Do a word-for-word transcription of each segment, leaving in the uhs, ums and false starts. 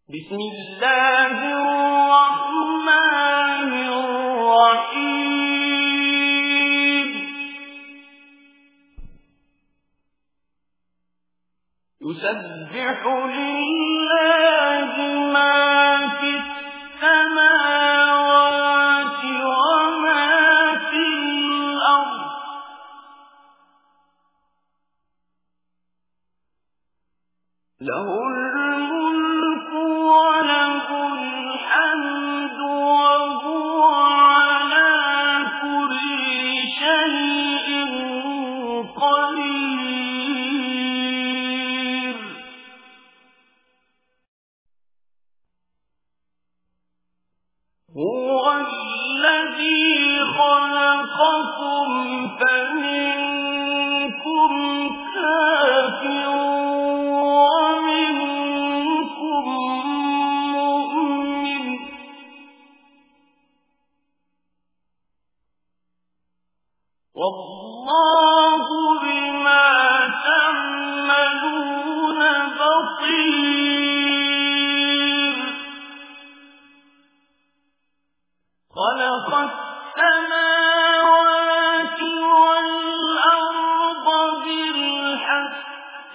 بسم الله الرحمن الرحيم يسبح لله ما في السماوات وما في الأرض له الملك وله الحمد وهو على كل شيء قدير هو الذي خلقكم فمنكم كافر ومنكم مؤمن والله بما تعملون بصير خلق السماوات والأرض بالحق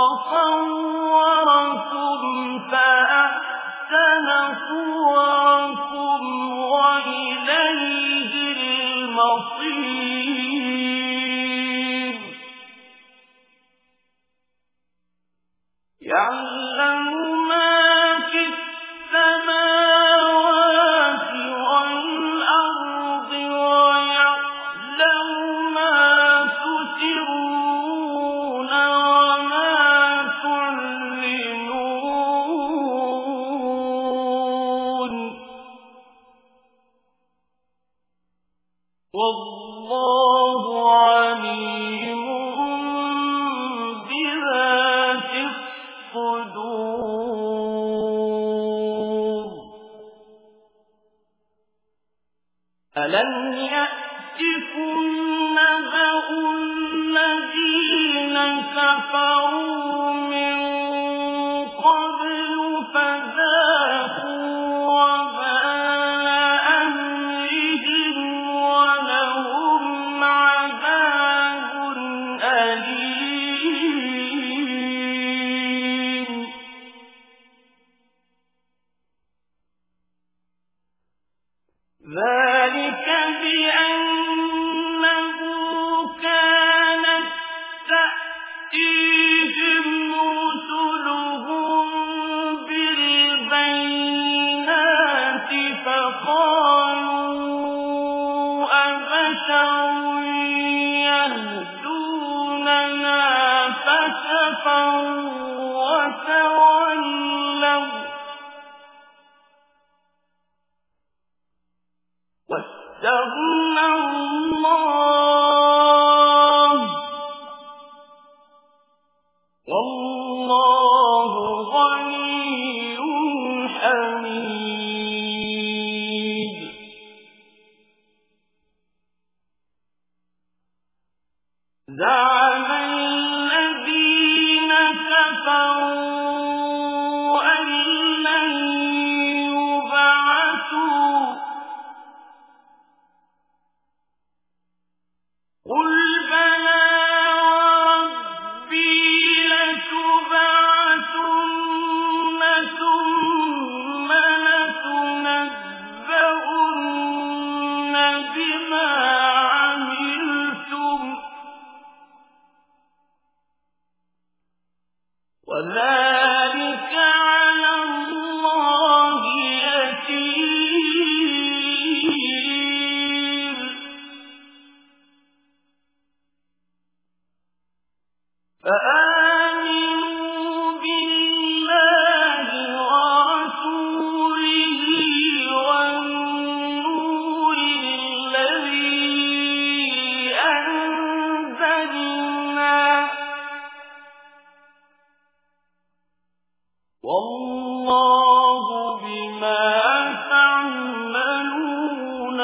وصوركم فأحسن صوركم وإليه المصير يعلم ما في السماوات والأرض ويعلم ما تسرون وما تعلنون والله عليم بذات الصدور ألم يأتكم نبأ الذين كفروا من قبل فذاقوا وبال أمرهم ولهم عذاب أليم ذلك بأنه كانت تأتيهم رسلهم بالبينات فقالوا أبشر يهدوننا فكفروا وتولوا واستغنى الله والله غني حميد زعم الذين كفروا أن لن يبعثوا قل بلى وربي لتبعثن ثم لتنبؤن بما عملتم وذلك على الله يسير فآمنوا بالله ورسوله والنور الذي أنزلنا والله بما تعملون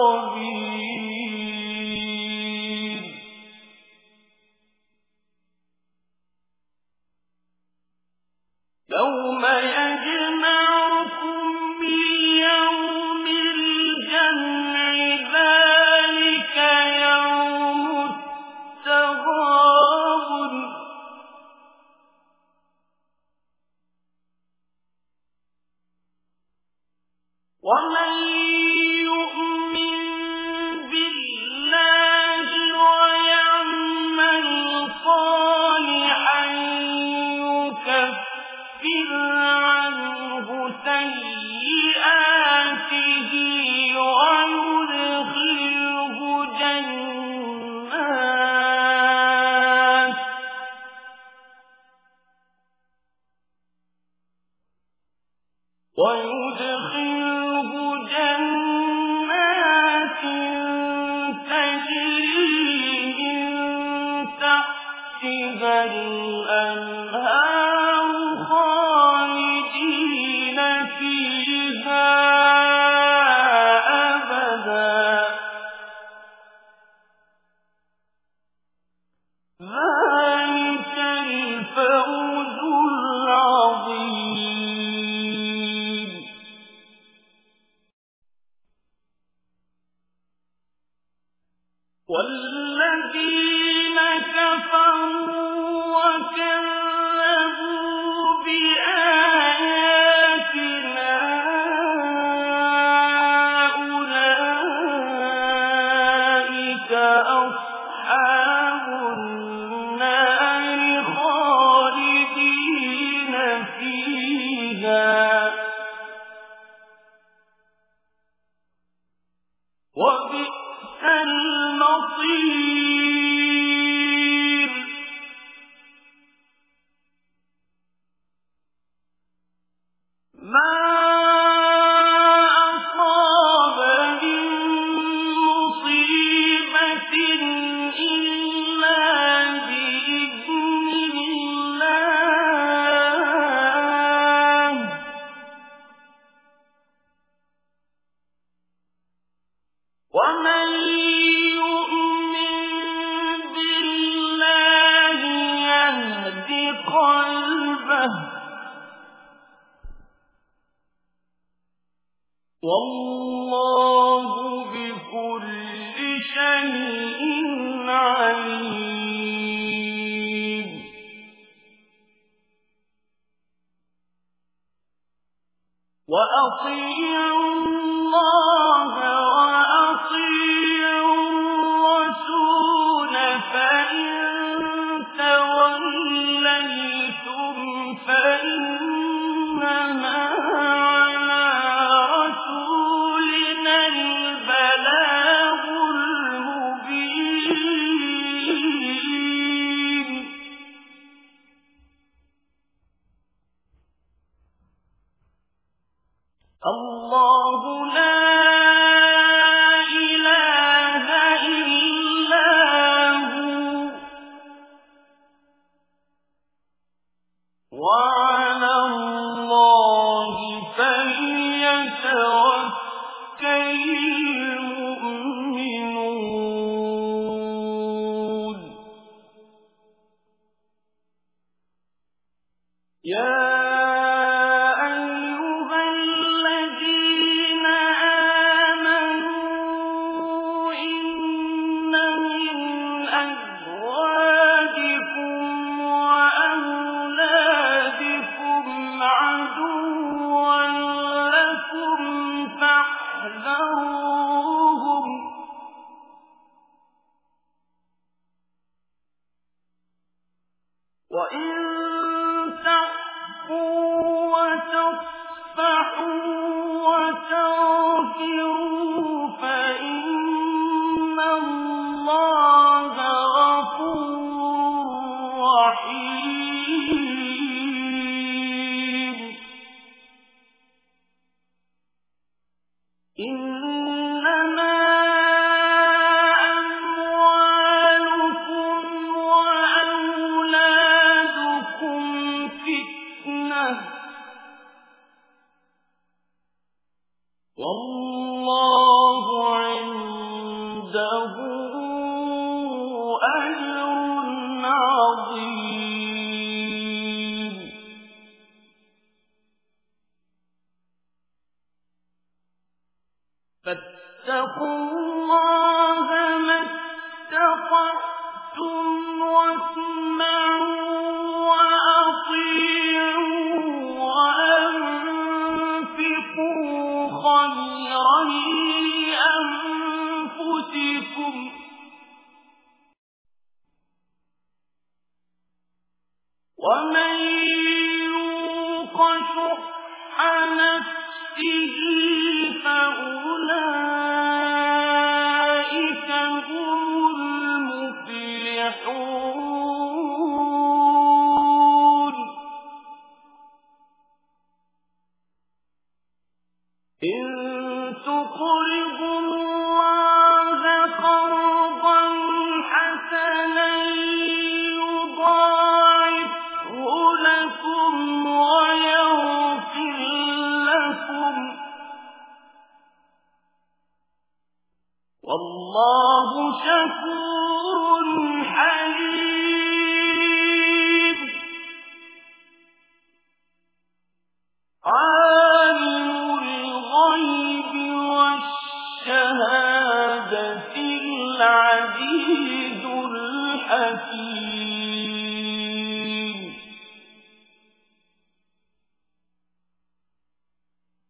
خبير يوم يجمع ومن يؤمن بالله ويعمل صالحا يكفر عنه سيئاته ويدخله جنات ويدخله جنات تجري من تحتها الأنهار خالدين فيها أبدا ذلك الفوز العظيم. والذين كفروا وكذبوا بآياتنا أولئك أصحاب النار خالدين فيها وبئس المصير. ما أصاب من مصيبة إلا بإذن الله ومن يؤمن بالله يهد قلبه والله بكل شيء عليم. وأطيعوا الله وأطيعوا الرسول فإن توليتم فإنما على رسولنا البلاغ المبين. الله لا إله إلا هو وعلى الله فليتوكل المؤمنون. يا وإن تعفوا وتصفحوا وتغفروا فإن الله غفور رحيم. إنما والله عنده أجر عظيم. فاتقوا الله ما استطعتم واسمعوا وأطيعوا وأنفقوا خيرا لأنفسكم ومن يوق شح نفسه فأولئك هم المفلحون إن تقرضوا الله قرضا حسنا يضاعفه لكم ويغفر لكم والله شكور حليم عالم الغيب والشهادة العزيز الحكيم